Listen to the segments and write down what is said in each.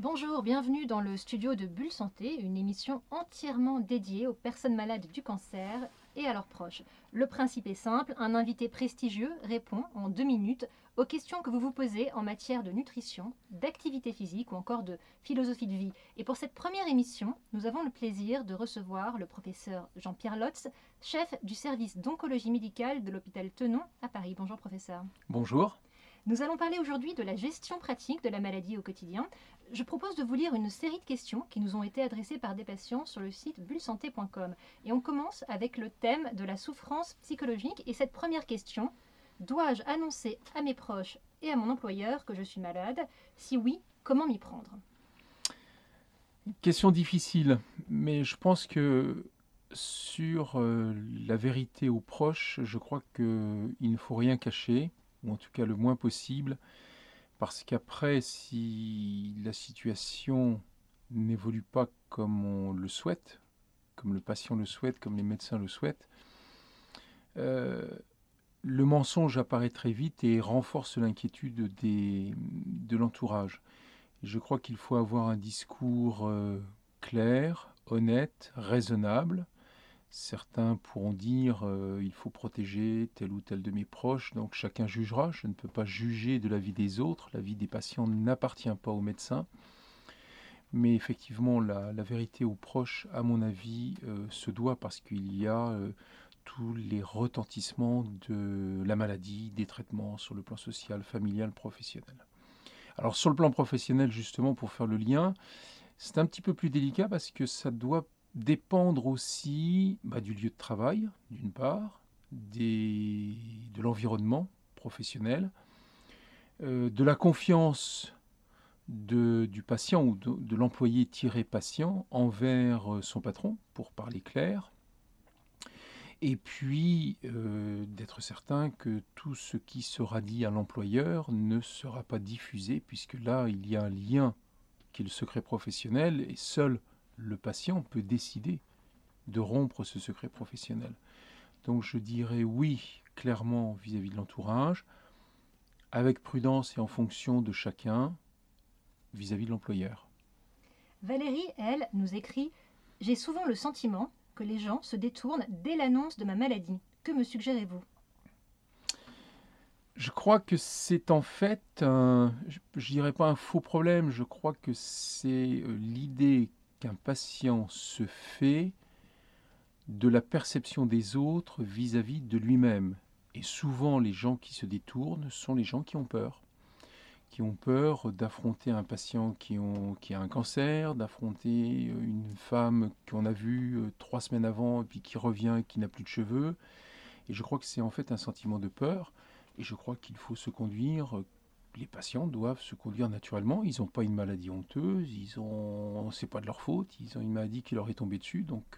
Bonjour, bienvenue dans le studio de Bulle Santé, une émission entièrement dédiée aux personnes malades du cancer et à leurs proches. Le principe est simple, un invité prestigieux répond en 2 minutes aux questions que vous vous posez en matière de nutrition, d'activité physique ou encore de philosophie de vie. Et pour cette première émission, nous avons le plaisir de recevoir le professeur Jean-Pierre Lotz, chef du service d'oncologie médicale de l'hôpital Tenon à Paris. Bonjour professeur. Bonjour. Nous allons parler aujourd'hui de la gestion pratique de la maladie au quotidien. Je propose de vous lire une série de questions qui nous ont été adressées par des patients sur le site bullesanté.com. Et on commence avec le thème de la souffrance psychologique. Et cette première question, dois-je annoncer à mes proches et à mon employeur que je suis malade? Si oui, comment m'y prendre? Question difficile, mais je pense que sur la vérité aux proches, je crois qu'il ne faut rien cacher, ou en tout cas le moins possible, parce qu'après, si la situation n'évolue pas comme on le souhaite, comme le patient le souhaite, comme les médecins le souhaitent, euh, le mensonge apparaît très vite et renforce l'inquiétude de l'entourage. Je crois qu'il faut avoir un discours clair, honnête, raisonnable. Certains pourront dire il faut protéger tel ou tel de mes proches, donc chacun jugera. Je ne peux pas juger de la vie des autres. La vie des patients n'appartient pas aux médecins. Mais effectivement, la vérité aux proches, à mon avis, se doit parce qu'il y a tous les retentissements de la maladie, des traitements sur le plan social, familial, professionnel. Alors sur le plan professionnel, justement, pour faire le lien, c'est un petit peu plus délicat parce que ça doit dépendre aussi du lieu de travail, d'une part, de l'environnement professionnel, de la confiance du patient ou de l'employé-patient envers son patron, pour parler clair, et puis d'être certain que tout ce qui sera dit à l'employeur ne sera pas diffusé, puisque là, il y a un lien qui est le secret professionnel, et seul le patient peut décider de rompre ce secret professionnel. Donc je dirais oui, clairement vis-à-vis de l'entourage, avec prudence et en fonction de chacun vis-à-vis de l'employeur. Valérie, elle, nous écrit « J'ai souvent le sentiment que les gens se détournent dès l'annonce de ma maladie. Que me suggérez-vous » Je crois que c'est en fait, je dirais pas un faux problème, je crois que c'est l'idée qu'un patient se fait de la perception des autres vis-à-vis de lui-même. Et souvent, les gens qui se détournent sont les gens qui ont peur d'affronter un patient qui a un cancer, d'affronter une femme qu'on a vue 3 semaines avant et puis qui revient et qui n'a plus de cheveux. Et je crois que c'est en fait un sentiment de peur. Et je crois qu'il faut se conduire, les patients doivent se conduire naturellement. Ils n'ont pas une maladie honteuse, c'est pas de leur faute, ils ont une maladie qui leur est tombée dessus. Donc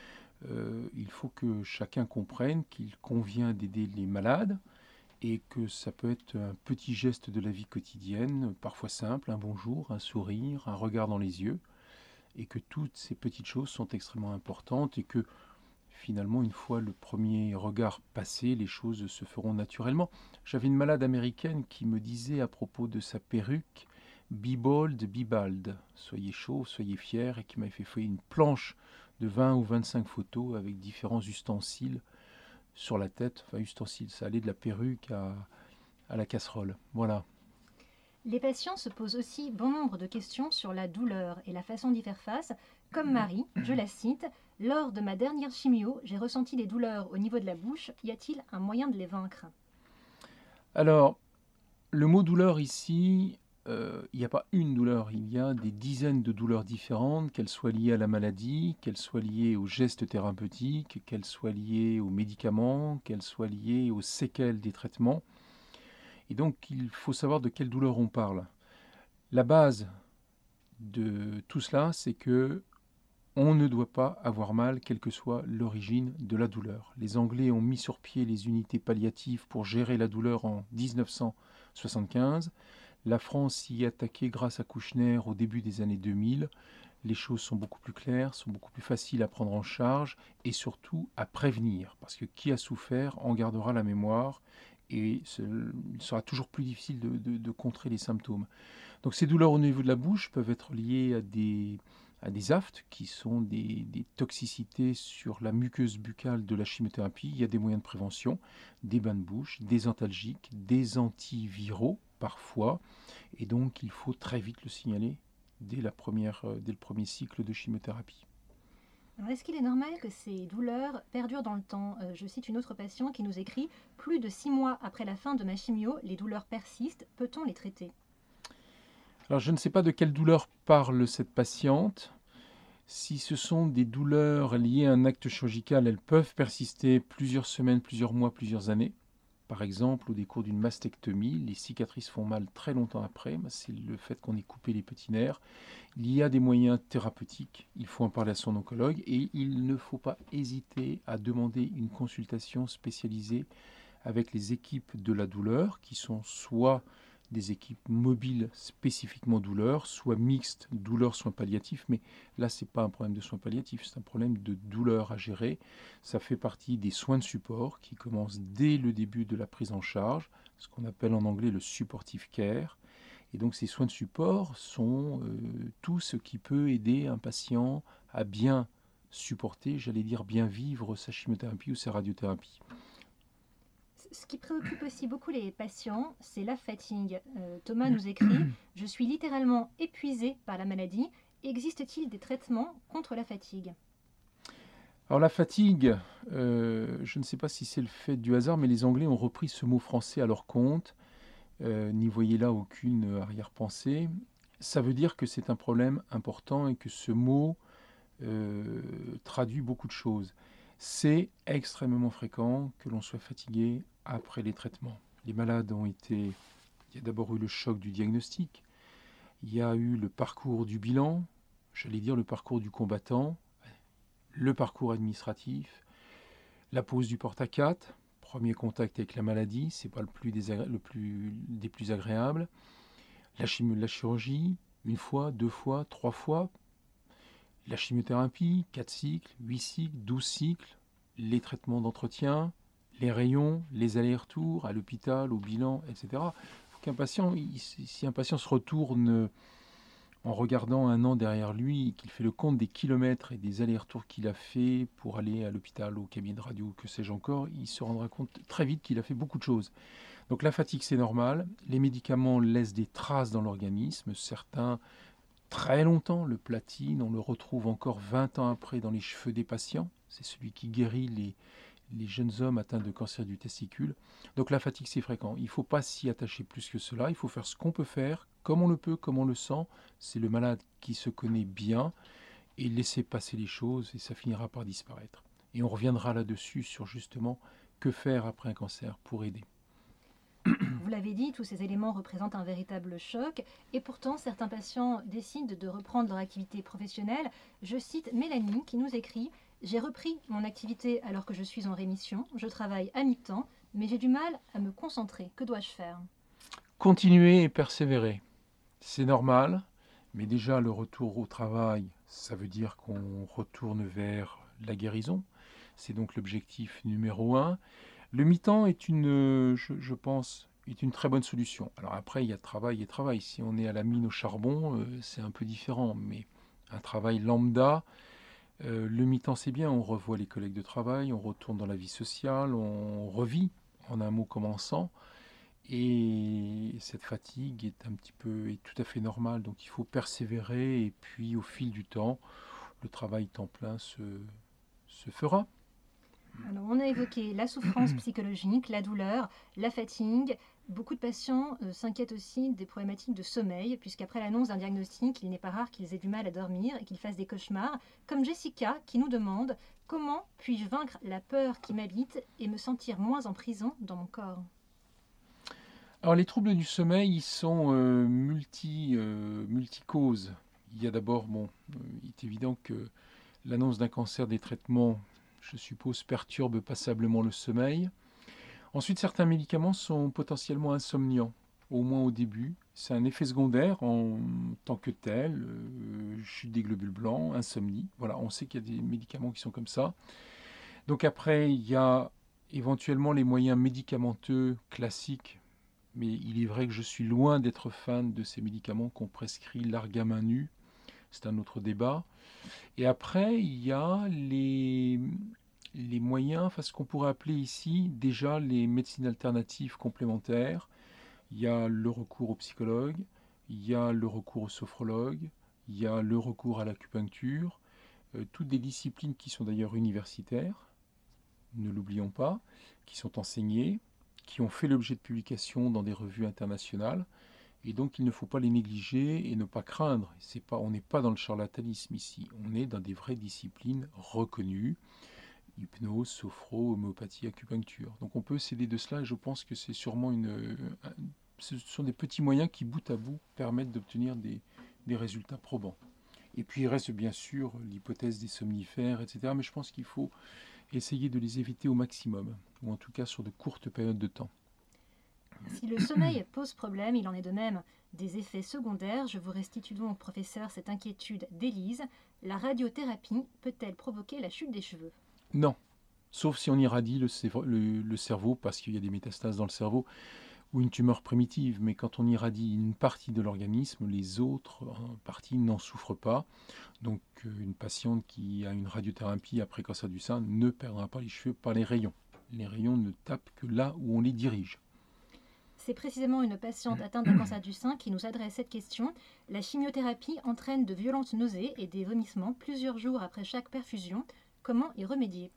il faut que chacun comprenne qu'il convient d'aider les malades et que ça peut être un petit geste de la vie quotidienne, parfois simple, un bonjour, un sourire, un regard dans les yeux, et que toutes ces petites choses sont extrêmement importantes et que finalement, une fois le premier regard passé, les choses se feront naturellement. J'avais une malade américaine qui me disait à propos de sa perruque, be bold, be bald, soyez chaud, soyez fier, et qui m'avait fait une planche de 20 ou 25 photos avec différents ustensiles sur la tête. Enfin, ustensiles, ça allait de la perruque à la casserole. Voilà. Les patients se posent aussi bon nombre de questions sur la douleur et la façon d'y faire face. Comme Marie, je la cite, « Lors de ma dernière chimio, j'ai ressenti des douleurs au niveau de la bouche. Y a-t-il un moyen de les vaincre ?» Alors, le mot douleur ici, il n'y a pas une douleur, il y a des dizaines de douleurs différentes, qu'elles soient liées à la maladie, qu'elles soient liées aux gestes thérapeutiques, qu'elles soient liées aux médicaments, qu'elles soient liées aux séquelles des traitements. Et donc, il faut savoir de quelle douleur on parle. La base de tout cela, c'est que on ne doit pas avoir mal, quelle que soit l'origine de la douleur. Les Anglais ont mis sur pied les unités palliatives pour gérer la douleur en 1975. La France s'y est attaquée grâce à Kouchner au début des années 2000. Les choses sont beaucoup plus claires, sont beaucoup plus faciles à prendre en charge et surtout à prévenir. Parce que qui a souffert en gardera la mémoire et il sera toujours plus difficile de contrer les symptômes. Donc ces douleurs au niveau de la bouche peuvent être liées à des aftes qui sont des toxicités sur la muqueuse buccale de la chimiothérapie. Il y a des moyens de prévention, des bains de bouche, des antalgiques, des antiviraux parfois, et donc il faut très vite le signaler dès le premier cycle de chimiothérapie. Alors, est-ce qu'il est normal que ces douleurs perdurent dans le temps? Je cite une autre patiente qui nous écrit: plus de 6 mois après la fin de ma chimio, les douleurs persistent. Peut-on les traiter? Alors je ne sais pas de quelle douleur parle cette patiente. Si ce sont des douleurs liées à un acte chirurgical, elles peuvent persister plusieurs semaines, plusieurs mois, plusieurs années. Par exemple, au décours d'une mastectomie, les cicatrices font mal très longtemps après. C'est le fait qu'on ait coupé les petits nerfs. Il y a des moyens thérapeutiques. Il faut en parler à son oncologue et il ne faut pas hésiter à demander une consultation spécialisée avec les équipes de la douleur, qui sont soit des équipes mobiles spécifiquement douleur, soit mixtes douleur soins palliatifs, mais là c'est pas un problème de soins palliatifs, c'est un problème de douleur à gérer. Ça fait partie des soins de support qui commencent dès le début de la prise en charge, ce qu'on appelle en anglais le supportive care. Et donc ces soins de support sont tout ce qui peut aider un patient à bien supporter, j'allais dire bien vivre sa chimiothérapie ou sa radiothérapie. Ce qui préoccupe aussi beaucoup les patients, c'est la fatigue. Thomas nous écrit: je suis littéralement épuisé par la maladie. Existe-t-il des traitements contre la fatigue? Alors la fatigue, je ne sais pas si c'est le fait du hasard, mais les Anglais ont repris ce mot français à leur compte. N'y voyez là aucune arrière-pensée. Ça veut dire que c'est un problème important et que ce mot traduit beaucoup de choses. C'est extrêmement fréquent que l'on soit fatigué après les traitements. Les malades ont été... Il y a d'abord eu le choc du diagnostic, il y a eu le parcours du bilan, j'allais dire le parcours du combattant, le parcours administratif, la pose du porte-à-4, premier contact avec la maladie, c'est pas des plus agréables, la chirurgie, une fois, deux fois, trois fois, la chimiothérapie, 4 cycles, 8 cycles, 12 cycles, les traitements d'entretien, les rayons, les allers-retours à l'hôpital, au bilan, etc. Faut qu'un patient, si un patient se retourne en regardant un an derrière lui, qu'il fait le compte des kilomètres et des allers-retours qu'il a fait pour aller à l'hôpital, au cabinet de radio, que sais-je encore, il se rendra compte très vite qu'il a fait beaucoup de choses. Donc la fatigue, c'est normal. Les médicaments laissent des traces dans l'organisme. Certains, très longtemps, le platine, on le retrouve encore 20 ans après dans les cheveux des patients. C'est celui qui guérit les jeunes hommes atteints de cancer du testicule. Donc la fatigue, c'est fréquent. Il ne faut pas s'y attacher plus que cela. Il faut faire ce qu'on peut faire, comme on le peut, comme on le sent. C'est le malade qui se connaît bien et laisser passer les choses et ça finira par disparaître. Et on reviendra là-dessus sur justement que faire après un cancer pour aider. Vous l'avez dit, tous ces éléments représentent un véritable choc et pourtant certains patients décident de reprendre leur activité professionnelle. Je cite Mélanie qui nous écrit: j'ai repris mon activité alors que je suis en rémission, je travaille à mi-temps, mais j'ai du mal à me concentrer. Que dois-je faire? Continuer et persévérer. C'est normal, mais déjà le retour au travail, ça veut dire qu'on retourne vers la guérison. C'est donc l'objectif numéro un. Le mi-temps est je pense, est une très bonne solution. Alors après, il y a travail et travail. Si on est à la mine au charbon, c'est un peu différent. Mais un travail lambda, le mi-temps c'est bien. On revoit les collègues de travail, on retourne dans la vie sociale, on revit, en un mot commençant. Et cette fatigue est tout à fait normale. Donc il faut persévérer et puis au fil du temps, le travail temps plein se fera. Alors, on a évoqué la souffrance psychologique, la douleur, la fatigue. Beaucoup de patients s'inquiètent aussi des problématiques de sommeil, puisqu'après l'annonce d'un diagnostic, il n'est pas rare qu'ils aient du mal à dormir et qu'ils fassent des cauchemars, comme Jessica qui nous demande: comment puis-je vaincre la peur qui m'habite et me sentir moins en prison dans mon corps? Alors les troubles du sommeil, ils sont multi-causes. Il y a d'abord, il est évident que l'annonce d'un cancer, des traitements, je suppose, perturbe passablement le sommeil. Ensuite, certains médicaments sont potentiellement insomniants, au moins au début. C'est un effet secondaire en tant que tel, chute des globules blancs, insomnie. Voilà, on sait qu'il y a des médicaments qui sont comme ça. Donc après, il y a éventuellement les moyens médicamenteux classiques, Mais il est vrai que je suis loin d'être fan de ces médicaments qu'on prescrit larga main nue. C'est un autre débat. Et après, il y a les moyens, enfin ce qu'on pourrait appeler ici déjà les médecines alternatives complémentaires. Il y a le recours au psychologue, il y a le recours au sophrologue, il y a le recours à l'acupuncture, toutes des disciplines qui sont d'ailleurs universitaires, ne l'oublions pas, qui sont enseignées, qui ont fait l'objet de publications dans des revues internationales, et donc il ne faut pas les négliger et ne pas craindre. On n'est pas dans le charlatanisme ici, on est dans des vraies disciplines reconnues, hypnose, sophro, homéopathie, acupuncture. Donc on peut s'aider de cela et je pense que c'est sûrement ce sont des petits moyens qui, bout à bout, permettent d'obtenir des résultats probants. Et puis il reste bien sûr l'hypothèse des somnifères, etc. Mais je pense qu'il faut essayer de les éviter au maximum, ou en tout cas sur de courtes périodes de temps. Si le sommeil pose problème, il en est de même des effets secondaires. Je vous restitue donc, professeur, cette inquiétude d'Élise. La radiothérapie peut-elle provoquer la chute des cheveux? Non, sauf si on irradie le cerveau, parce qu'il y a des métastases dans le cerveau, ou une tumeur primitive. Mais quand on irradie une partie de l'organisme, les autres parties n'en souffrent pas. Donc une patiente qui a une radiothérapie après cancer du sein ne perdra pas les cheveux par les rayons. Les rayons ne tapent que là où on les dirige. C'est précisément une patiente atteinte d'un cancer du sein qui nous adresse cette question. La chimiothérapie entraîne de violentes nausées et des vomissements plusieurs jours après chaque perfusion. Comment y remédier?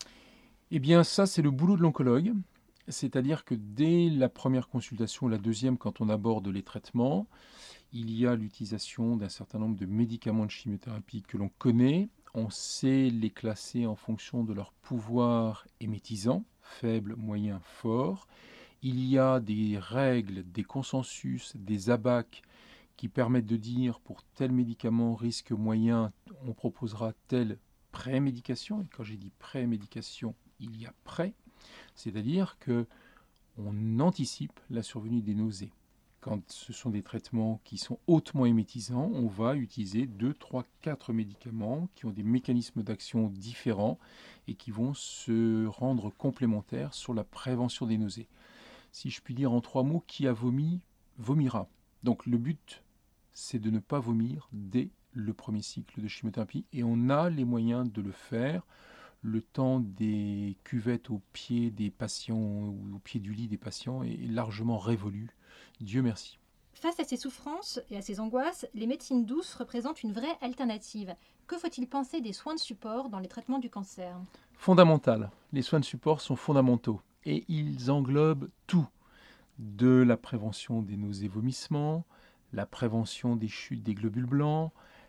Eh bien ça, c'est le boulot de l'oncologue. C'est-à-dire que dès la première consultation, la deuxième, quand on aborde les traitements, il y a l'utilisation d'un certain nombre de médicaments de chimiothérapie que l'on connaît. On sait les classer en fonction de leur pouvoir émétisant, faible, moyen, fort. Il y a des règles, des consensus, des ABAC qui permettent de dire pour tel médicament risque moyen, on proposera telle pré-médication. Et quand j'ai dit pré-médication, il y a pré, c'est-à-dire que on anticipe la survenue des nausées. Quand ce sont des traitements qui sont hautement émétisants, on va utiliser 2, 3, 4 médicaments qui ont des mécanismes d'action différents et qui vont se rendre complémentaires sur la prévention des nausées. Si je puis dire en 3 mots, qui a vomi, vomira. Donc le but, c'est de ne pas vomir dès le premier cycle de chimiothérapie et on a les moyens de le faire. Le temps des cuvettes au pied des patients ou au pied du lit des patients est largement révolu. Dieu merci. Face à ces souffrances et à ces angoisses, les médecines douces représentent une vraie alternative. Que faut-il penser des soins de support dans les traitements du cancer? Fondamental. Les soins de support sont fondamentaux et ils englobent tout. De la prévention des nausées-vomissements, la prévention des chutes des globules blancs,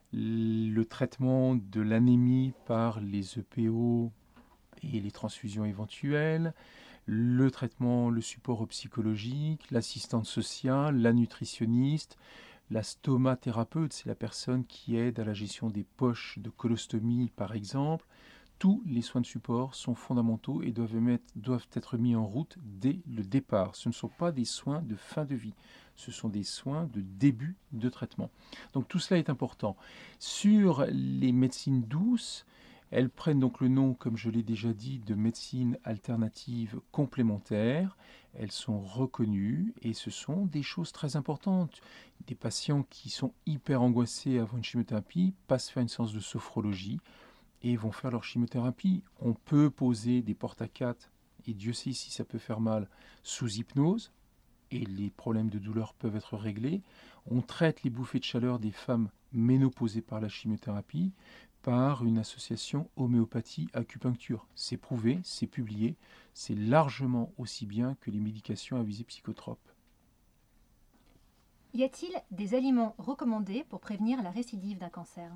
le traitement de l'anémie par les EPO et les transfusions éventuelles, le traitement, le support psychologique, l'assistante sociale, la nutritionniste, la stomathérapeute, c'est la personne qui aide à la gestion des poches de colostomie par exemple. Tous les soins de support sont fondamentaux et doivent être mis en route dès le départ. Ce ne sont pas des soins de fin de vie, ce sont des soins de début de traitement. Donc tout cela est important. Sur les médecines douces, elles prennent donc le nom, comme je l'ai déjà dit, de médecines alternatives complémentaires. Elles sont reconnues et ce sont des choses très importantes. Des patients qui sont hyper angoissés avant une chimiothérapie passent faire une séance de sophrologie et vont faire leur chimiothérapie. On peut poser des porte-à-4, et Dieu sait si ça peut faire mal, sous hypnose, et les problèmes de douleur peuvent être réglés. On traite les bouffées de chaleur des femmes ménopausées par la chimiothérapie par une association homéopathie-acupuncture. C'est prouvé, c'est publié, c'est largement aussi bien que les médications à visée psychotrope. Y a-t-il des aliments recommandés pour prévenir la récidive d'un cancer?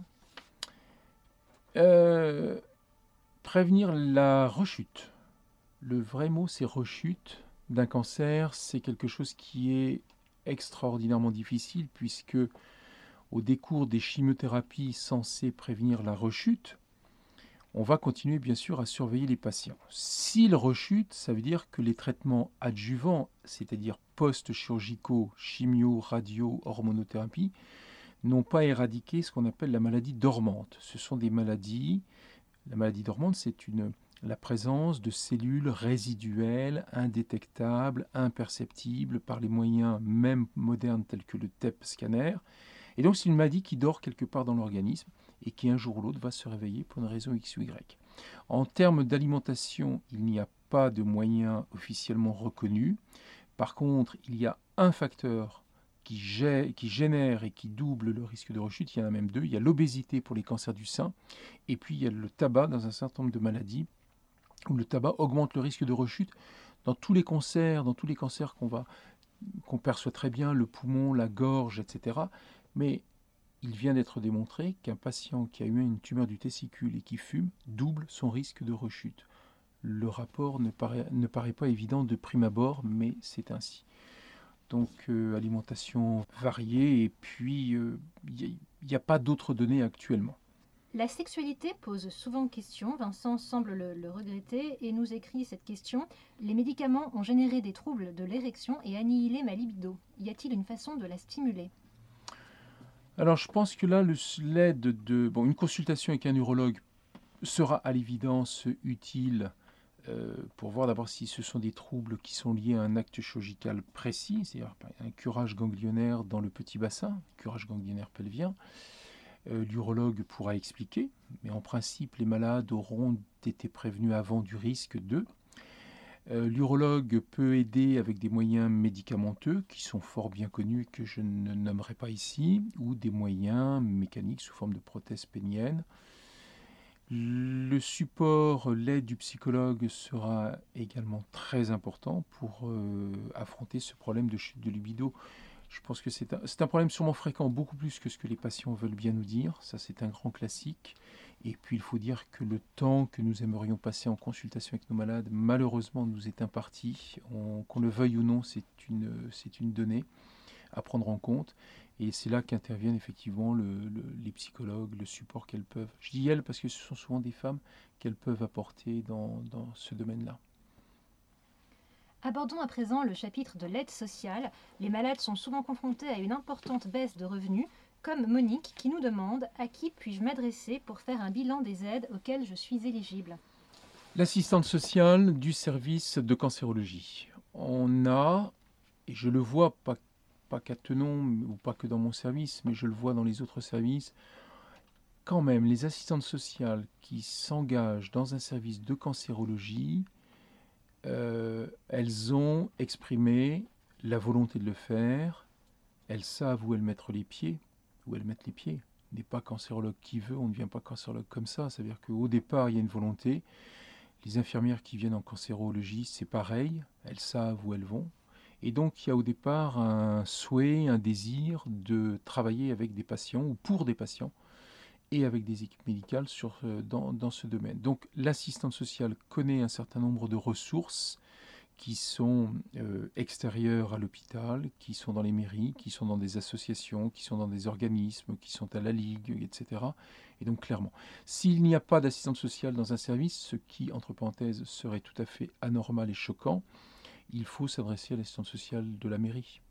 Prévenir la rechute. Le vrai mot, c'est rechute d'un cancer. C'est quelque chose qui est extraordinairement difficile puisque au décours des chimiothérapies censées prévenir la rechute, on va continuer bien sûr à surveiller les patients. S'ils rechutent, ça veut dire que les traitements adjuvants, c'est-à-dire post-chirurgicaux, chimio, radio, hormonothérapie, n'ont pas éradiqué ce qu'on appelle la maladie dormante. Ce sont des maladies. La maladie dormante, c'est une la présence de cellules résiduelles, indétectables, imperceptibles par les moyens même modernes tels que le TEP scanner. Et donc c'est une maladie qui dort quelque part dans l'organisme et qui un jour ou l'autre va se réveiller pour une raison X ou Y. En termes d'alimentation, il n'y a pas de moyens officiellement reconnus. Par contre, il y a un facteur qui génère et qui double le risque de rechute. Il y en a même deux. Il y a l'obésité pour les cancers du sein et puis il y a le tabac dans un certain nombre de maladies où le tabac augmente le risque de rechute. Dans tous les cancers qu'on perçoit très bien, le poumon, la gorge, etc. Mais il vient d'être démontré qu'un patient qui a eu une tumeur du testicule et qui fume double son risque de rechute. Le rapport ne paraît pas évident de prime abord, mais c'est ainsi. Donc alimentation variée et puis il n'y a pas d'autres données actuellement. La sexualité pose souvent question. Vincent semble le regretter et nous écrit cette question. Les médicaments ont généré des troubles de l'érection et annihilé ma libido. Y a-t-il une façon de la stimuler ? Alors je pense que là, une consultation avec un urologue sera à l'évidence utile pour voir d'abord si ce sont des troubles qui sont liés à un acte chirurgical précis, c'est-à-dire un curage ganglionnaire dans le petit bassin, curage ganglionnaire pelvien. L'urologue pourra expliquer, mais en principe, les malades auront été prévenus avant du risque d'eux. L'urologue peut aider avec des moyens médicamenteux qui sont fort bien connus que je ne nommerai pas ici, ou des moyens mécaniques sous forme de prothèses péniennes. Le support, l'aide du psychologue sera également très important pour affronter ce problème de chute de libido. Je pense que c'est un problème sûrement fréquent, beaucoup plus que ce que les patients veulent bien nous dire. Ça, c'est un grand classique. Et puis, il faut dire que le temps que nous aimerions passer en consultation avec nos malades, malheureusement, nous est imparti. Qu'on le veuille ou non, c'est une donnée à prendre en compte. Et c'est là qu'interviennent effectivement les psychologues, le support qu'elles peuvent. Je dis elles parce que ce sont souvent des femmes qu'elles peuvent apporter dans ce domaine-là. Abordons à présent le chapitre de l'aide sociale. Les malades sont souvent confrontés à une importante baisse de revenus, comme Monique qui nous demande « À qui puis-je m'adresser pour faire un bilan des aides auxquelles je suis éligible ?» L'assistante sociale du service de cancérologie. On a, et je le vois pas qu'à Tenon ou pas que dans mon service, mais je le vois dans les autres services, quand même les assistantes sociales qui s'engagent dans un service de cancérologie, elles ont exprimé la volonté de le faire, elles savent où elles mettent les pieds. On n'est pas cancérologue qui veut, on ne devient pas cancérologue comme ça. C'est-à-dire qu'au départ, il y a une volonté. Les infirmières qui viennent en cancérologie, c'est pareil, elles savent où elles vont. Et donc, il y a au départ un souhait, un désir de travailler avec des patients ou pour des patients et avec des équipes médicales dans ce domaine. Donc l'assistante sociale connaît un certain nombre de ressources qui sont extérieures à l'hôpital, qui sont dans les mairies, qui sont dans des associations, qui sont dans des organismes, qui sont à la Ligue, etc. Et donc clairement, s'il n'y a pas d'assistante sociale dans un service, ce qui, entre parenthèses, serait tout à fait anormal et choquant, il faut s'adresser à l'assistante sociale de la mairie.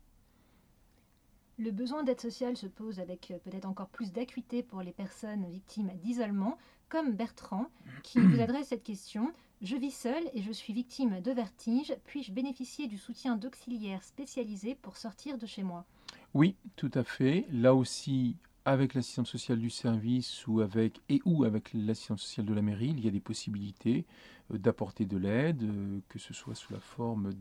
Le besoin d'aide sociale se pose avec peut-être encore plus d'acuité pour les personnes victimes d'isolement, comme Bertrand, qui vous adresse cette question. Je vis seul et je suis victime de vertige. Puis-je bénéficier du soutien d'auxiliaires spécialisés pour sortir de chez moi ? Oui, tout à fait. Là aussi, avec l'assistante sociale du service ou avec l'assistante sociale de la mairie, il y a des possibilités d'apporter de l'aide, que ce soit sous la forme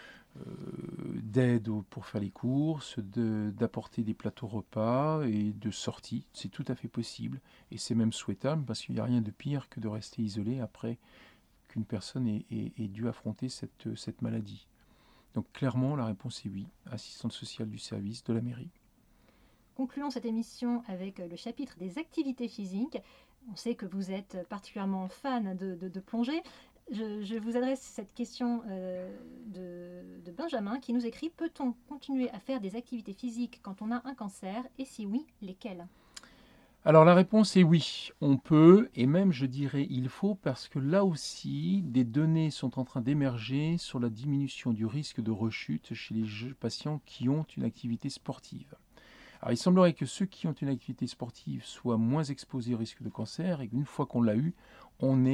d'aide pour faire les courses, d'apporter des plateaux repas et de sortie. C'est tout à fait possible et c'est même souhaitable parce qu'il n'y a rien de pire que de rester isolé après qu'une personne ait dû affronter cette maladie. Donc clairement, la réponse est oui, assistante sociale du service de la mairie. Concluons cette émission avec le chapitre des activités physiques. On sait que vous êtes particulièrement fan de plongée. Je vous adresse cette question de Benjamin qui nous écrit « Peut-on continuer à faire des activités physiques quand on a un cancer et si oui, lesquelles ?» Alors la réponse est oui, on peut et même je dirais il faut parce que là aussi des données sont en train d'émerger sur la diminution du risque de rechute chez les patients qui ont une activité sportive. Alors il semblerait que ceux qui ont une activité sportive soient moins exposés au risque de cancer et qu'une fois qu'on l'a eu, on est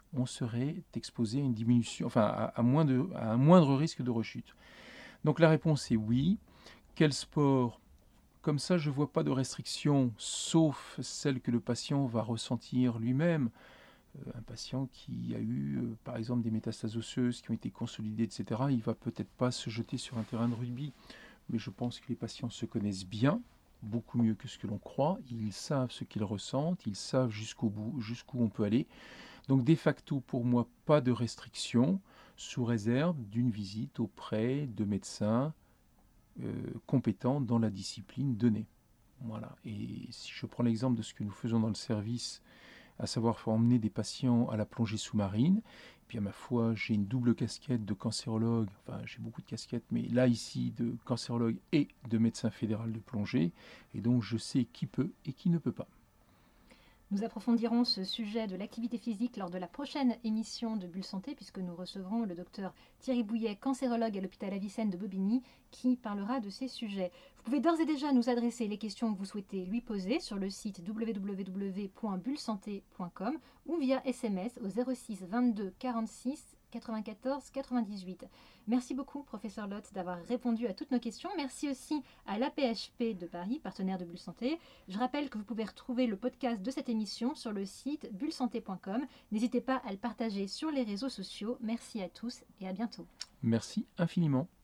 on serait exposé à une diminution, enfin à un moindre risque de rechute. Donc la réponse est oui. Quel sport? Comme ça, je ne vois pas de restriction, sauf celle que le patient va ressentir lui-même. Un patient qui a eu, par exemple, des métastases osseuses qui ont été consolidées, etc., il ne va peut-être pas se jeter sur un terrain de rugby. Mais je pense que les patients se connaissent bien, beaucoup mieux que ce que l'on croit. Ils savent ce qu'ils ressentent, ils savent jusqu'au bout, jusqu'où on peut aller. Donc, de facto, pour moi, pas de restriction, sous réserve d'une visite auprès de médecins compétents dans la discipline donnée. Voilà. Et si je prends l'exemple de ce que nous faisons dans le service, à savoir faut emmener des patients à la plongée sous-marine, et puis à ma foi, j'ai une double casquette de cancérologue, enfin j'ai beaucoup de casquettes, mais là ici de cancérologue et de médecin fédéral de plongée, et donc je sais qui peut et qui ne peut pas. Nous approfondirons ce sujet de l'activité physique lors de la prochaine émission de Bulle Santé, puisque nous recevrons le docteur Thierry Bouillet, cancérologue à l'hôpital Avicenne de Bobigny, qui parlera de ces sujets. Vous pouvez d'ores et déjà nous adresser les questions que vous souhaitez lui poser sur le site www.bullesanté.com ou via SMS au 06 22 46 94 98. Merci beaucoup, professeur Lotz, d'avoir répondu à toutes nos questions. Merci aussi à l'APHP de Paris, partenaire de Bulle Santé. Je rappelle que vous pouvez retrouver le podcast de cette émission sur le site bullesanté.com. N'hésitez pas à le partager sur les réseaux sociaux. Merci à tous et à bientôt. Merci infiniment.